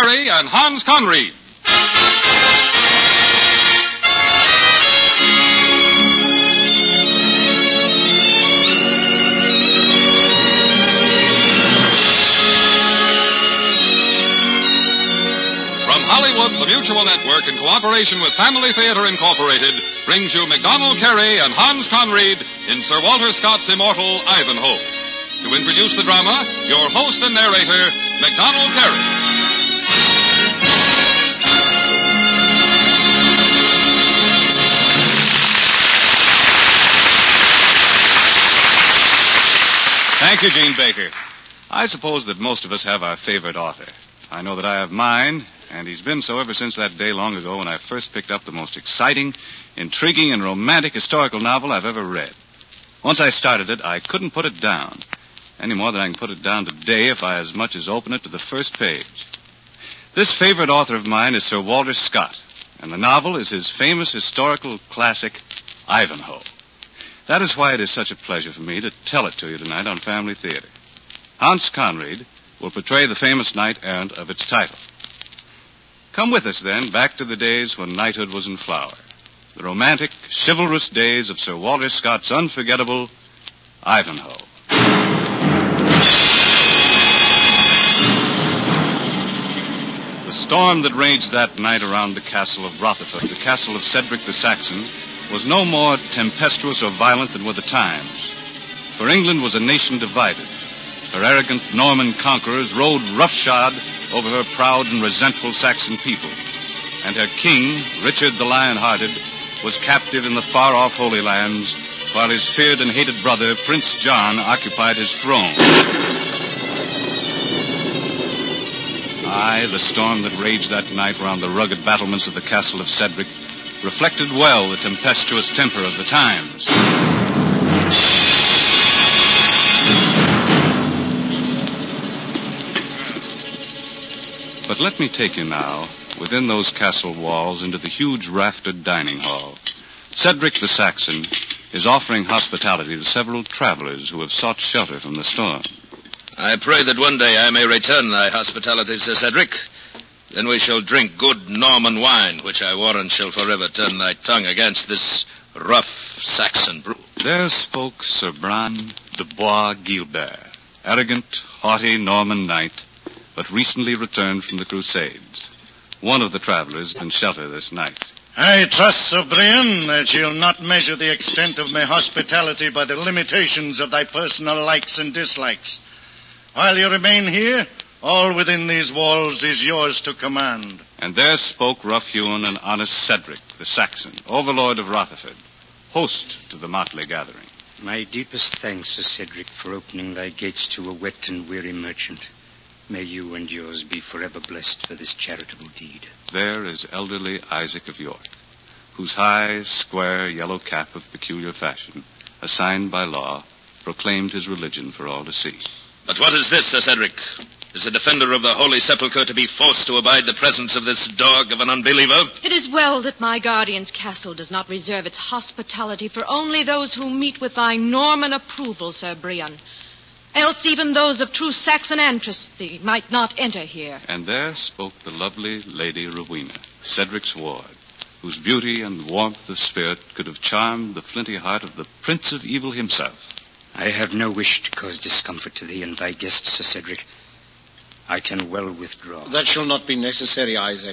Carey and Hans Conried. From Hollywood, the Mutual Network, in cooperation with Family Theater Incorporated, brings you MacDonald Carey and Hans Conried in Sir Walter Scott's immortal Ivanhoe. To introduce the drama, your host and narrator, MacDonald Carey. Thank you, Gene Baker. I suppose that most of us have our favorite author. I know that I have mine, and he's been so ever since that day long ago when I first picked up the most exciting, intriguing, and romantic historical novel I've ever read. Once I started it, I couldn't put it down, any more than I can put it down today if I as much as open it to the first page. This favorite author of mine is Sir Walter Scott, and the novel is his famous historical classic, Ivanhoe. That is why it is such a pleasure for me to tell it to you tonight on Family Theater. Hans Conried will portray the famous knight-errant of its title. Come with us, then, back to the days when knighthood was in flower. The romantic, chivalrous days of Sir Walter Scott's unforgettable Ivanhoe. The storm that raged that night around the castle of Rotherford, the castle of Cedric the Saxon, was no more tempestuous or violent than were the times. For England was a nation divided. Her arrogant Norman conquerors rode roughshod over her proud and resentful Saxon people. And her king, Richard the Lion-Hearted, was captive in the far-off Holy Lands, while his feared and hated brother, Prince John, occupied his throne. Aye, the storm that raged that night round the rugged battlements of the castle of Cedric reflected well the tempestuous temper of the times. But let me take you now, within those castle walls, into the huge raftered dining hall. Cedric the Saxon is offering hospitality to several travelers who have sought shelter from the storm. I pray that one day I may return thy hospitality, Sir Cedric. Then we shall drink good Norman wine, which I warrant shall forever turn thy tongue against this rough Saxon brew. There spoke Sir Bran de Bois Guilbert, arrogant, haughty Norman knight, but recently returned from the Crusades. One of the travelers in shelter this night. I trust, Sir Brian, that you'll not measure the extent of my hospitality by the limitations of thy personal likes and dislikes. While you remain here, all within these walls is yours to command. And there spoke rough-hewn and honest Cedric the Saxon, overlord of Rotherford, host to the motley gathering. My deepest thanks, Sir Cedric, for opening thy gates to a wet and weary merchant. May you and yours be forever blessed for this charitable deed. There is elderly Isaac of York, whose high, square, yellow cap of peculiar fashion, assigned by law, proclaimed his religion for all to see. But what is this, Sir Cedric? Is a defender of the Holy Sepulchre to be forced to abide the presence of this dog of an unbeliever? It is well that my guardian's castle does not reserve its hospitality for only those who meet with thy Norman approval, Sir Brian. Else even those of true Saxon ancestry might not enter here. And there spoke the lovely Lady Rowena, Cedric's ward, whose beauty and warmth of spirit could have charmed the flinty heart of the Prince of Evil himself. I have no wish to cause discomfort to thee and thy guests, Sir Cedric. I can well withdraw. That shall not be necessary, Isaac.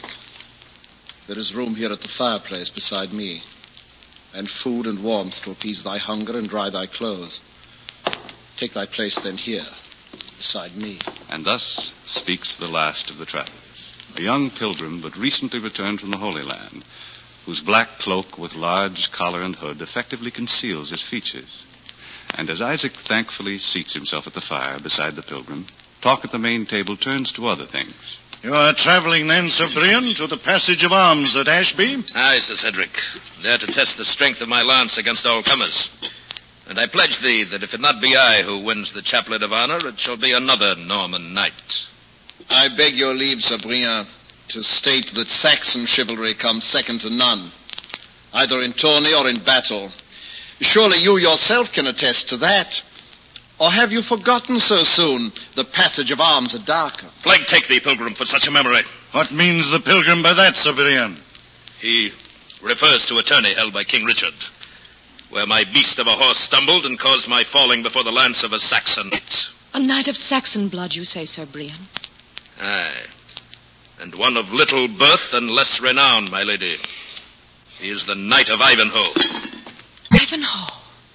There is room here at the fireplace beside me, and food and warmth to appease thy hunger and dry thy clothes. Take thy place then here, beside me. And thus speaks the last of the travelers, a young pilgrim but recently returned from the Holy Land, whose black cloak with large collar and hood effectively conceals his features. And as Isaac thankfully seats himself at the fire beside the pilgrim, talk at the main table turns to other things. You are traveling then, Sir Brian, to the Passage of Arms at Ashby? Aye, Sir Cedric, there to test the strength of my lance against all comers. And I pledge thee that if it not be I who wins the chaplet of honor, it shall be another Norman knight. I beg your leave, Sir Brian, to state that Saxon chivalry comes second to none, either in tourney or in battle. Surely you yourself can attest to that. Or have you forgotten so soon the passage of arms at Darkham? Plague take thee, Pilgrim, for such a memory. What means the pilgrim by that, Sir Brian? He refers to a tourney held by King Richard, where my beast of a horse stumbled and caused my falling before the lance of a Saxon knight. A knight of Saxon blood, you say, Sir Brian? Aye, and one of little birth and less renown, my lady. He is the Knight of Ivanhoe. Ivanhoe?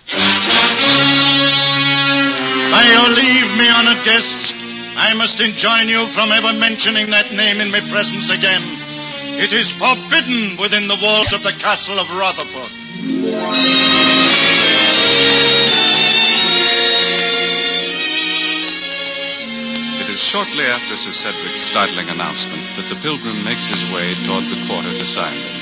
By your leave, me honoured guests, I must enjoin you from ever mentioning that name in my presence again. It is forbidden within the walls of the castle of Rutherford. It is shortly after Sir Cedric's startling announcement that the pilgrim makes his way toward the quarters assigned him.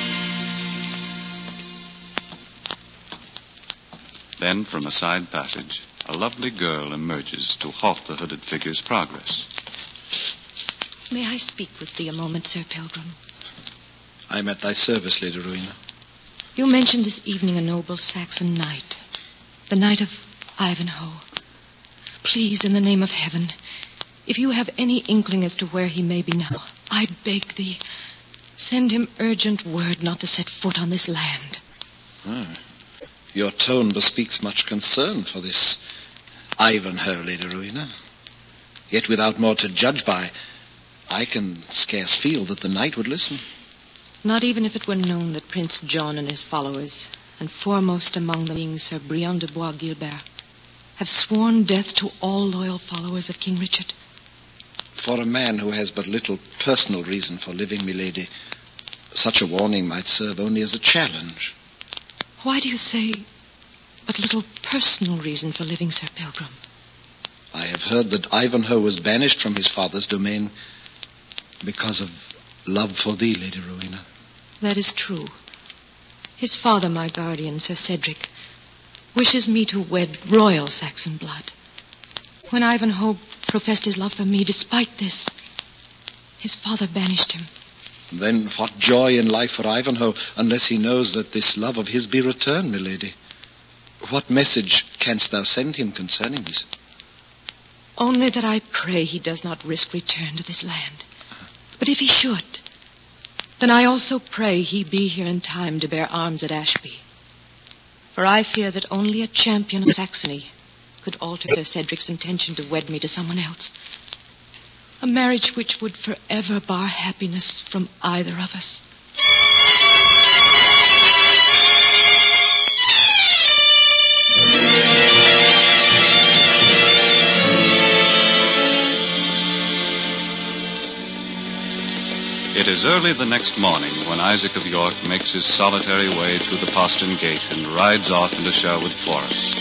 Then, from a side passage, a lovely girl emerges to halt the hooded figure's progress. May I speak with thee a moment, Sir Pilgrim? I am at thy service, Lady Rowena. You mentioned this evening a noble Saxon knight, the Knight of Ivanhoe. Please, in the name of heaven, if you have any inkling as to where he may be now, I beg thee, send him urgent word not to set foot on this land. Your tone bespeaks much concern for this Ivanhoe, Lady Rowena. Yet without more to judge by, I can scarce feel that the knight would listen. Not even if it were known that Prince John and his followers, and foremost among them being Sir Brian de Bois Guilbert, have sworn death to all loyal followers of King Richard. For a man who has but little personal reason for living, milady, such a warning might serve only as a challenge. Why do you say but little personal reason for living, Sir Pilgrim? I have heard that Ivanhoe was banished from his father's domain because of love for thee, Lady Rowena. That is true. His father, my guardian, Sir Cedric, wishes me to wed royal Saxon blood. When Ivanhoe professed his love for me, despite this, his father banished him. Then what joy in life for Ivanhoe, unless he knows that this love of his be returned, milady? What message canst thou send him concerning this? Only that I pray he does not risk return to this land. But if he should, then I also pray he be here in time to bear arms at Ashby. For I fear that only a champion of Saxony could alter Sir Cedric's intention to wed me to someone else. A marriage which would forever bar happiness from either of us. It is early the next morning when Isaac of York makes his solitary way through the postern gate and rides off into Sherwood Forest.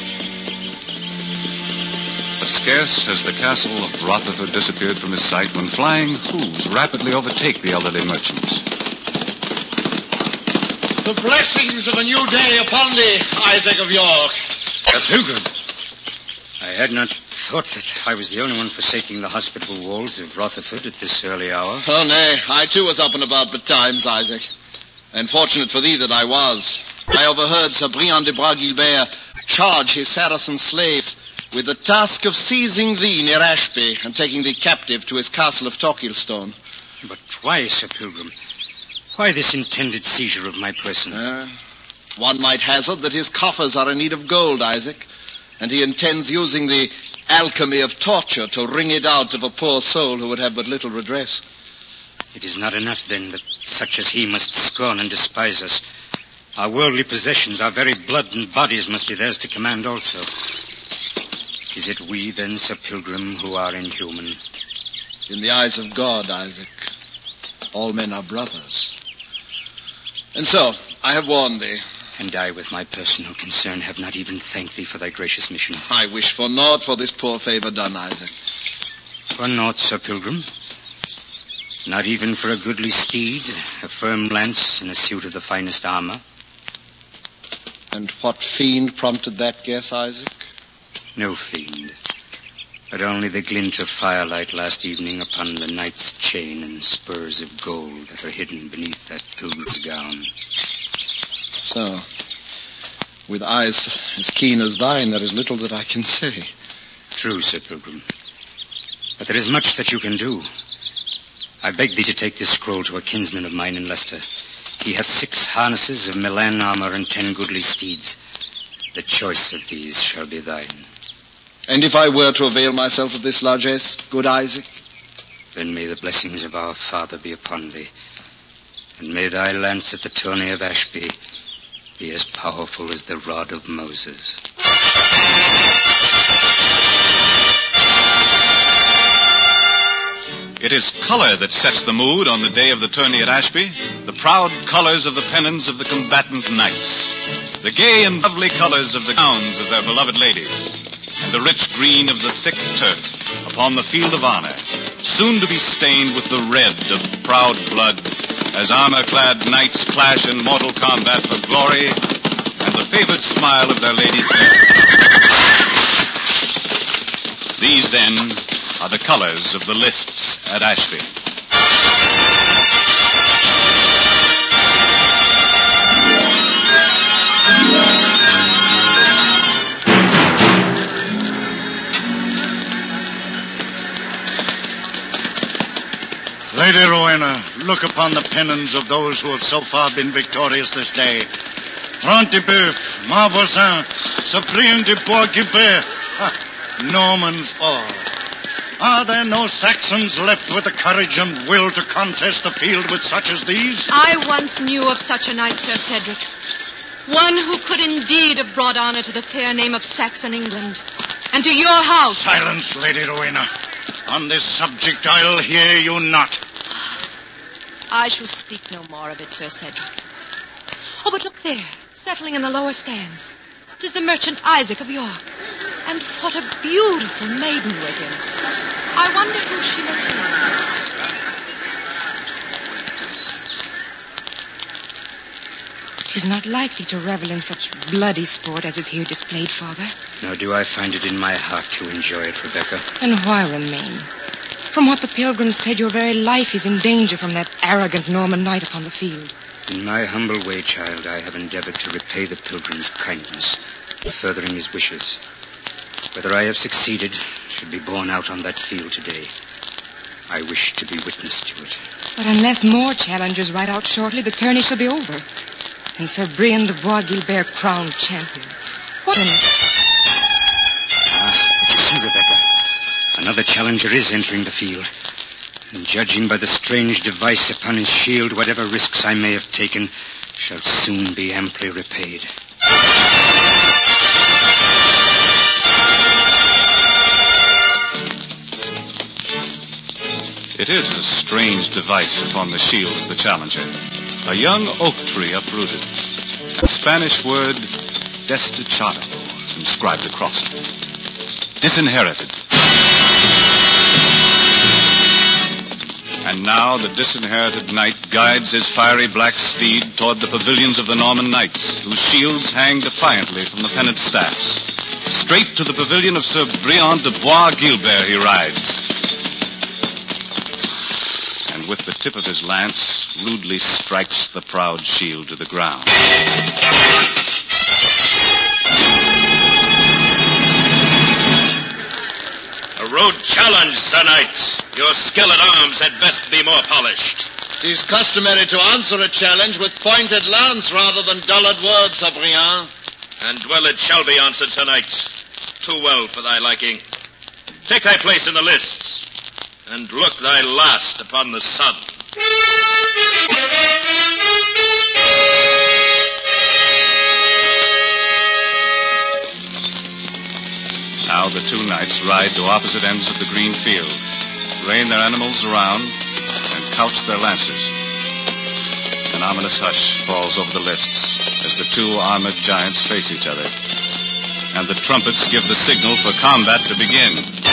But scarce has the castle of Rotherford disappeared from his sight when flying hooves rapidly overtake the elderly merchants. The blessings of a new day upon thee, Isaac of York. A pilgrim. I had not thought that I was the only one forsaking the hospitable walls of Rotherford at this early hour. Oh, nay, I too was up and about betimes, Isaac. And fortunate for thee that I was. I overheard Sir Brian de Bois Guilbert charge his Saracen slaves with the task of seizing thee near Ashby and taking thee captive to his castle of Torquilstone. But why, Sir Pilgrim? Why this intended seizure of my person? One might hazard that his coffers are in need of gold, Isaac, and he intends using the alchemy of torture to wring it out of a poor soul who would have but little redress. It is not enough, then, that such as he must scorn and despise us. Our worldly possessions, our very blood and bodies must be theirs to command also. Is it we, then, Sir Pilgrim, who are inhuman? In the eyes of God, Isaac, all men are brothers. And so, I have warned thee. And I, with my personal concern, have not even thanked thee for thy gracious mission. I wish for naught for this poor favor done, Isaac. For naught, Sir Pilgrim? Not even for a goodly steed, a firm lance, and a suit of the finest armor? And what fiend prompted that guess, Isaac? No fiend, but only the glint of firelight last evening upon the knight's chain and spurs of gold that are hidden beneath that pilgrim's gown. So, with eyes as keen as thine, there is little that I can say. true, Sir Pilgrim. But there is much that you can do. I beg thee to take this scroll to a kinsman of mine in Leicester. He hath 6 harnesses of Milan armor and 10 goodly steeds. The choice of these shall be thine. And if I were to avail myself of this largesse, good Isaac? Then may the blessings of our Father be upon thee, and may thy lance at the tourney of Ashby be as powerful as the rod of Moses. It is color that sets the mood on the day of the tourney at Ashby, the proud colors of the pennons of the combatant knights, the gay and lovely colors of the gowns of their beloved ladies, and the rich green of the thick turf upon the field of honor, soon to be stained with the red of proud blood, as armor-clad knights clash in mortal combat for glory and the favored smile of their ladies' fair. These, then, are the colors of the lists at Ashby. Lady Rowena, look upon the pennons of those who have so far been victorious this day. Front de Boeuf, Marvoisin, Cyprien de Bois-Guilbert, Normans all. Are there no Saxons left with the courage and will to contest the field with such as these? I once knew of such a knight, Sir Cedric. One who could indeed have brought honor to the fair name of Saxon England, and to your house. Silence, Lady Rowena. On this subject, I'll hear you not. I shall speak no more of it, Sir Cedric. Oh, but look there, settling in the lower stands. 'Tis the merchant Isaac of York. And what a beautiful maiden with him. I wonder who she may be. 'Tis not likely to revel in such bloody sport as is here displayed, Father. Nor do I find it in my heart to enjoy it, Rebecca. Then why remain? From what the pilgrims said, your very life is in danger from that arrogant Norman knight upon the field. In my humble way, child, I have endeavored to repay the pilgrim's kindness, furthering his wishes. Whether I have succeeded should be borne out on that field today. I wish to be witness to it. But unless more challengers ride out shortly, the tourney shall be over. And Sir Brian de Bois-Guilbert crowned champion. What an... But you see, Rebecca, another challenger is entering the field. And judging by the strange device upon his shield, whatever risks I may have taken shall soon be amply repaid. It is a strange device upon the shield of the challenger. A young oak tree uprooted. The Spanish word desdichado inscribed across it. Disinherited. And now the disinherited knight guides his fiery black steed toward the pavilions of the Norman knights, whose shields hang defiantly from the pennant staffs. Straight to the pavilion of Sir Brian de Bois-Guilbert he rides. And with the tip of his lance, rudely strikes the proud shield to the ground. A rude challenge, Sir Knight. Your skill at arms had best be more polished. It is customary to answer a challenge with pointed lance rather than dullard words, Sir Brian. And well it shall be answered, Sir Knight. Too well for thy liking. Take thy place in the lists, and look thy last upon the sun. Now the two knights ride to opposite ends of the green field, rein their animals around, and couch their lances. An ominous hush falls over the lists as the two armored giants face each other, and the trumpets give the signal for combat to begin.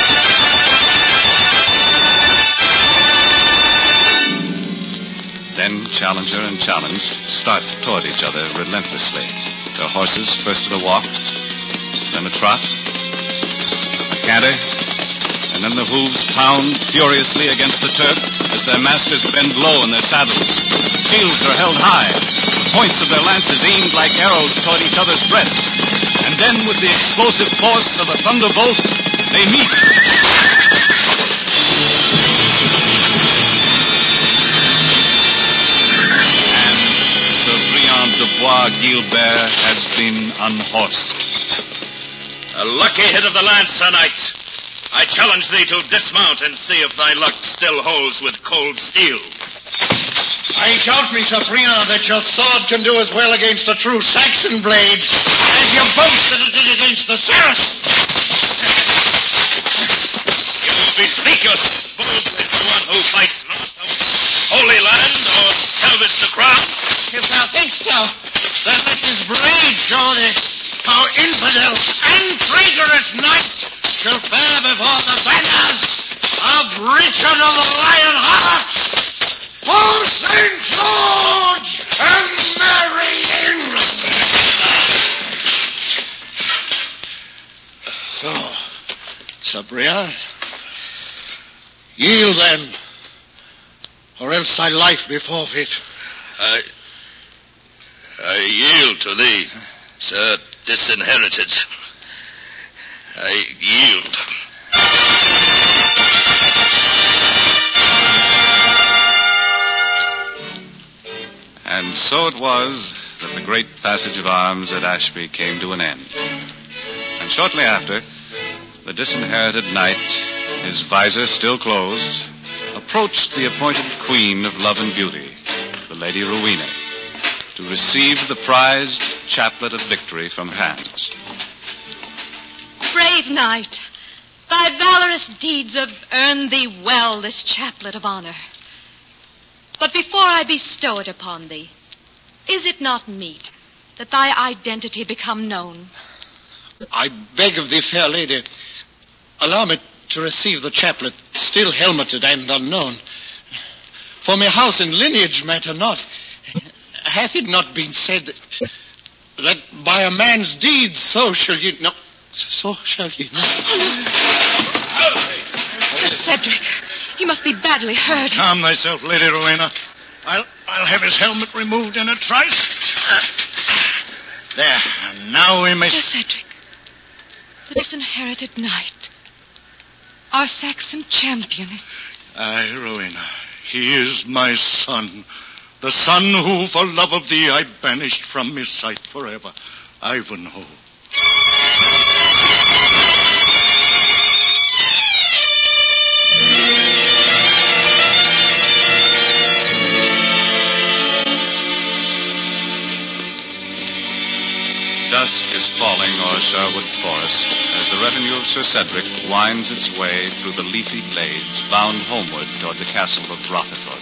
Then challenger and challenged start toward each other relentlessly, their horses first at a walk, then a trot, a canter, and then the hooves pound furiously against the turf as their masters bend low in their saddles. Shields are held high, the points of their lances aimed like arrows toward each other's breasts. And then, with the explosive force of a thunderbolt, They meet. And Sir Briand de Bois Guilbert has been unhorsed. A lucky hit of the lance, Sir Knight. I challenge thee to dismount and see if thy luck still holds with cold steel. I doubt me, Sir Briand, that your sword can do as well against a true Saxon blade as you boast that it did against the Saracen. You bespeak yourself boldly to one who fights north of Holy Land or salvage the crown. If thou thinkst so, then let this blade show thee how infidel and traitorous knight shall fare before the banners of Richard of the Lion Heart. For St. George and Merry England! So, Sir Briand, yield then, or else thy life be forfeit. I yield to thee, Sir Disinherited. I yield. And so it was that the great passage of arms at Ashby came to an end. And shortly after, the disinherited knight, his visor still closed, approached the appointed queen of love and beauty, the Lady Rowena, to receive the prized chaplet of victory from her hands. Brave knight, thy valorous deeds have earned thee well this chaplet of honor. But before I bestow it upon thee, is it not meet that thy identity become known? I beg of thee, fair lady, allow me to receive the chaplet, still helmeted and unknown. For my house and lineage matter not. Hath it not been said that by a man's deeds so shall ye know? So shall ye know. Sir Cedric, he must be badly hurt. Calm thyself, Lady Rowena. I'll have his helmet removed in a trice. There, and now we may... Sir Cedric, the disinherited knight, our Saxon champion is... Aye, Rowena, he is my son. The son who, for love of thee, I banished from his sight forever. Ivanhoe. Dusk is falling o'er Sherwood Forest as the retinue of Sir Cedric winds its way through the leafy glades, bound homeward toward the castle of Rotherford.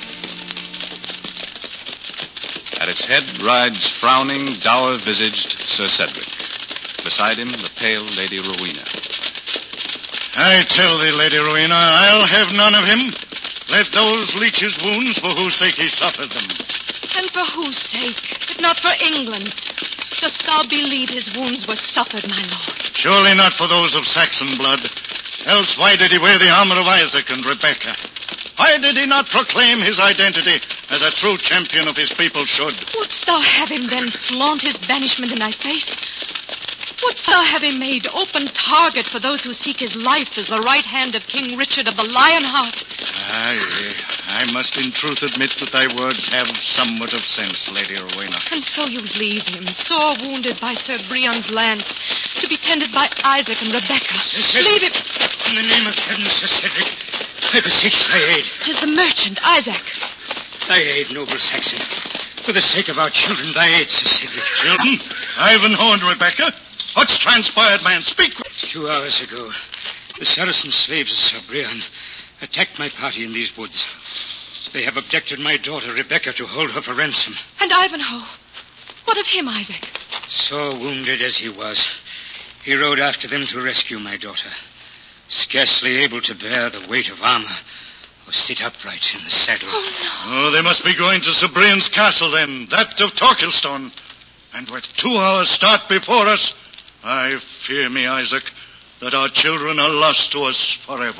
At its head rides frowning, dour-visaged Sir Cedric. Beside him, the pale Lady Rowena. I tell thee, Lady Rowena, I'll have none of him. Let those leech his wounds for whose sake he suffered them. And for whose sake, if not for England's? Dost thou believe his wounds were suffered, my lord? Surely not for those of Saxon blood. Else why did he wear the armor of Isaac and Rebecca? Why did he not proclaim his identity as a true champion of his people should? Wouldst thou have him then flaunt his banishment in thy face? Wouldst thou have him made open target for those who seek his life as the right hand of King Richard of the Lion Heart? Aye, I must in truth admit that thy words have somewhat of sense, Lady Rowena. And so you leave him, sore wounded by Sir Briand's lance, to be tended by Isaac and Rebecca. Leave him. In the name of heaven, Sir Cedric, I beseech thy aid. 'Tis the merchant, Isaac. Thy aid, noble Saxon. For the sake of our children, thy aid, Sir Cedric. Children, Ivanhoe and Rebecca, what's transpired, man? Speak. 2 hours ago, the Saracen slaves of Sir Briand attacked my party in these woods. They have abducted my daughter, Rebecca, to hold her for ransom. And Ivanhoe? What of him, Isaac? So wounded as he was, he rode after them to rescue my daughter, scarcely able to bear the weight of armor or sit upright in the saddle. Oh, no. Oh, they must be going to Sir Briand's castle, then, that of Torquilstone. And with 2 hours' start before us, I fear me, Isaac, that our children are lost to us forever.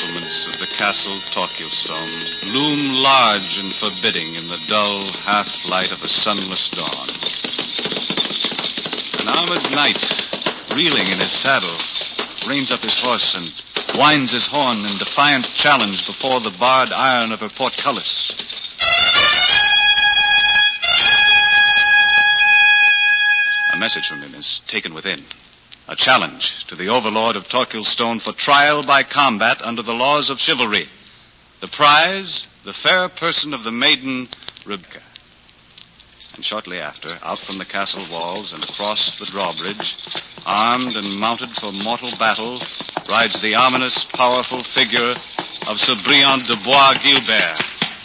battlements of the castle Torquilstone loom large and forbidding in the dull half-light of a sunless dawn. An armored knight, reeling in his saddle, reins up his horse and winds his horn in defiant challenge before the barred iron of her portcullis. A message from him is taken within. A challenge to the overlord of Torquilstone for trial by combat under the laws of chivalry. The prize, the fair person of the maiden, Rebecca. And shortly after, out from the castle walls and across the drawbridge, armed and mounted for mortal battle, rides the ominous, powerful figure of Sir Briand de Bois Guilbert.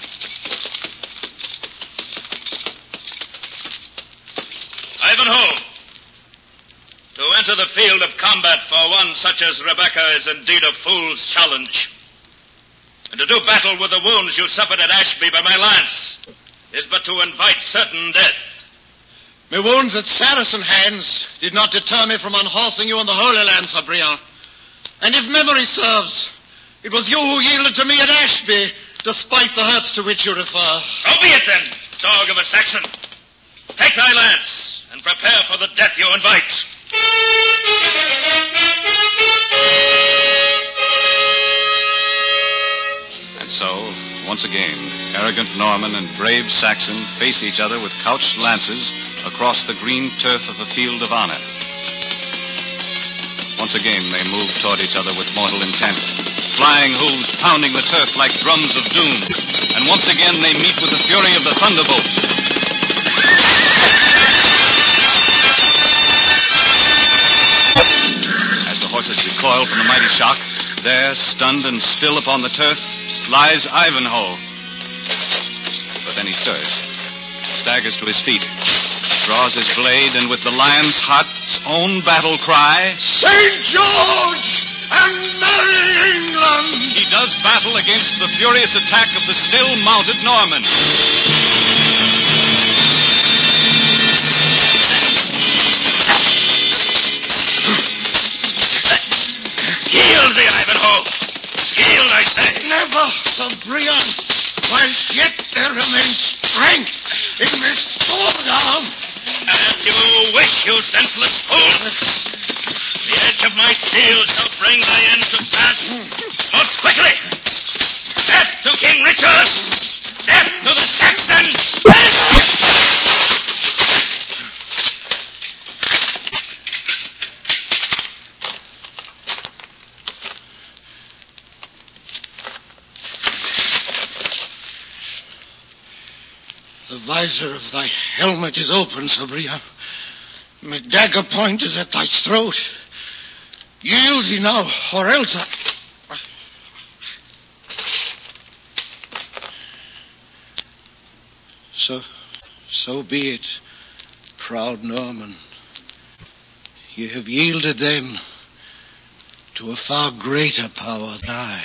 Ivanhoe! To enter the field of combat for one such as Rebecca is indeed a fool's challenge. And to do battle with the wounds you suffered at Ashby by my lance is but to invite certain death. My wounds at Saracen hands did not deter me from unhorsing you in the Holy Land, Sir Briand. And if memory serves, it was you who yielded to me at Ashby, despite the hurts to which you refer. So be it then, dog of a Saxon. Take thy lance and prepare for the death you invite. And so, once again, arrogant Norman and brave Saxon face each other with couched lances across the green turf of a field of honor. Once again, they move toward each other with mortal intent, flying hooves pounding the turf like drums of doom. And once again, they meet with the fury of the thunderbolt. Horses recoil from the mighty shock. There, stunned and still upon the turf, lies Ivanhoe. But then he stirs, staggers to his feet, draws his blade, and with the lion's heart's own battle cry, St. George and merry England! He does battle against the furious attack of the still mounted Norman. Yield thee, Ivanhoe! Yield, I say! Never, Sir Briand, whilst yet there remains strength in this sword arm. And you wish, you senseless fool! The edge of my steel shall bring thy end to pass most quickly! Death to King Richard! Death to the Saxon! The visor of thy helmet is open, Sir Briand. My dagger point is at thy throat. Yield thee now, or else So be it, proud Norman. You have yielded then to a far greater power than I.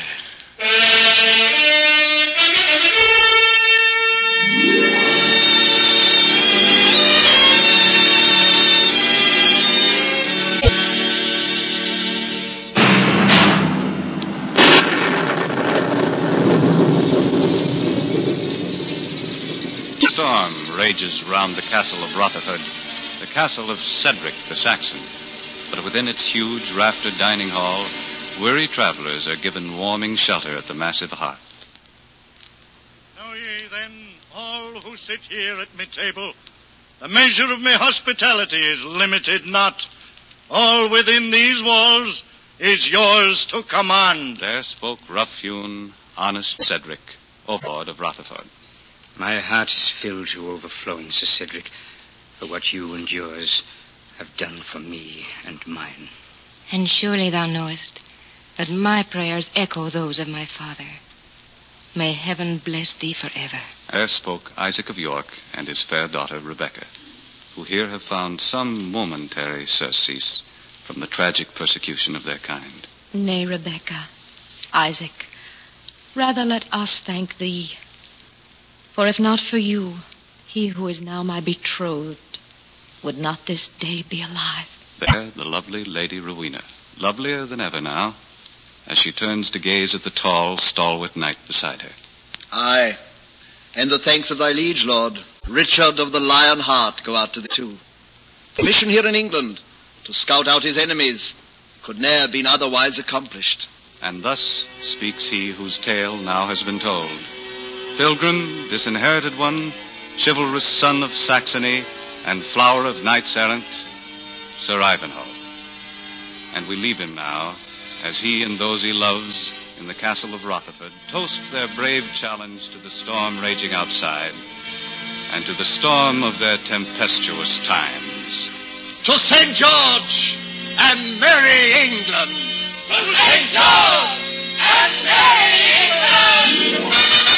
Storm rages round the castle of Rotherford, the castle of Cedric the Saxon. But within its huge raftered dining hall, weary travelers are given warming shelter at the massive hearth. Know ye then, all who sit here at my table, the measure of my hospitality is limited not. All within these walls is yours to command. There spoke rough-hewn, honest Cedric, overlord of Rotherford. My heart is filled to overflowing, Sir Cedric, for what you and yours have done for me and mine. And surely thou knowest that my prayers echo those of my father. May heaven bless thee forever. There spoke Isaac of York and his fair daughter Rebecca, who here have found some momentary surcease from the tragic persecution of their kind. Nay, Rebecca, Isaac, rather let us thank thee. For if not for you, he who is now my betrothed would not this day be alive. There, the lovely Lady Rowena, lovelier than ever now, as she turns to gaze at the tall, stalwart knight beside her. Aye, and the thanks of thy liege lord, Richard of the Lion Heart, go out to thee too. The mission here in England, to scout out his enemies, could ne'er been otherwise accomplished. And thus speaks he whose tale now has been told. Pilgrim, disinherited one, chivalrous son of Saxony, and flower of knights errant, Sir Ivanhoe. And we leave him now, as he and those he loves in the castle of Rotherford toast their brave challenge to the storm raging outside, and to the storm of their tempestuous times. To St. George and merry England! To St. George and merry England!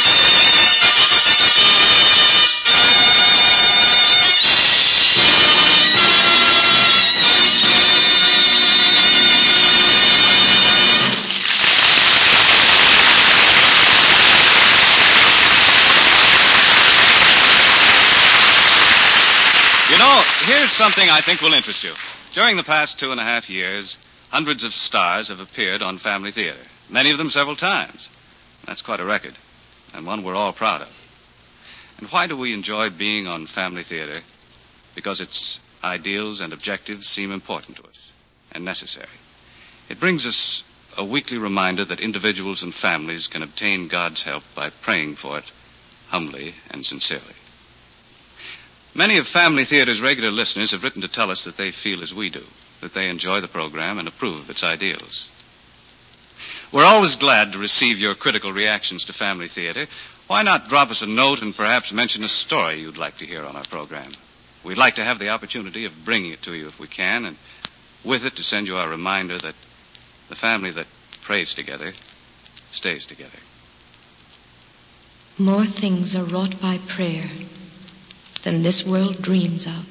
You know, here's something I think will interest you. During the past 2.5 years, hundreds of stars have appeared on Family Theater, many of them several times. That's quite a record, and one we're all proud of. And why do we enjoy being on Family Theater? Because its ideals and objectives seem important to us and necessary. It brings us a weekly reminder that individuals and families can obtain God's help by praying for it humbly and sincerely. Many of Family Theater's regular listeners have written to tell us that they feel as we do, that they enjoy the program and approve of its ideals. We're always glad to receive your critical reactions to Family Theater. Why not drop us a note and perhaps mention a story you'd like to hear on our program? We'd like to have the opportunity of bringing it to you if we can, and with it to send you our reminder that the family that prays together stays together. More things are wrought by prayer than this world dreams of.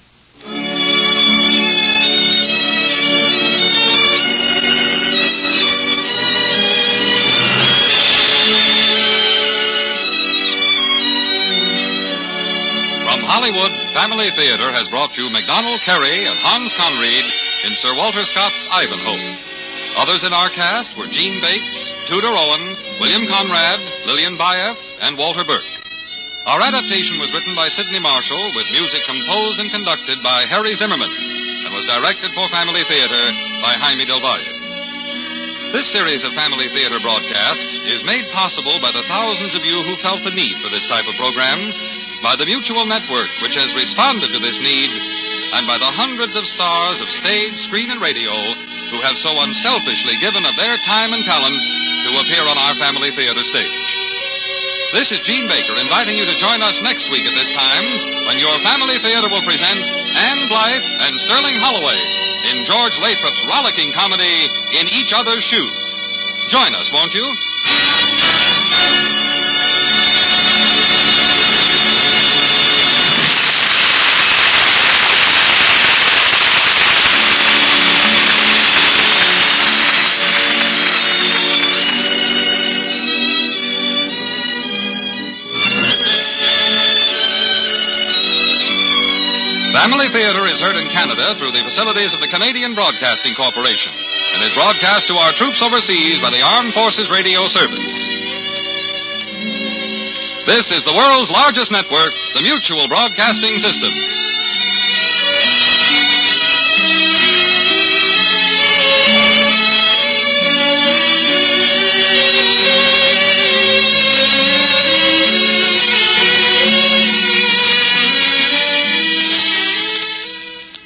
From Hollywood, Family Theater has brought you MacDonald Carey and Hans Conried in Sir Walter Scott's Ivanhoe. Others in our cast were Gene Bates, Tudor Owen, William Conrad, Lillian Baeff, and Walter Burke. Our adaptation was written by Sidney Marshall with music composed and conducted by Harry Zimmerman and was directed for Family Theater by Jaime Del Valle. This series of Family Theater broadcasts is made possible by the thousands of you who felt the need for this type of program, by the Mutual Network, which has responded to this need, and by the hundreds of stars of stage, screen, and radio who have so unselfishly given of their time and talent to appear on our Family Theater stage. This is Gene Baker inviting you to join us next week at this time when your Family Theater will present Anne Blythe and Sterling Holloway in George Lathrop's rollicking comedy In Each Other's Shoes. Join us, won't you? Family Theater is heard in Canada through the facilities of the Canadian Broadcasting Corporation and is broadcast to our troops overseas by the Armed Forces Radio Service. This is the world's largest network, the Mutual Broadcasting System.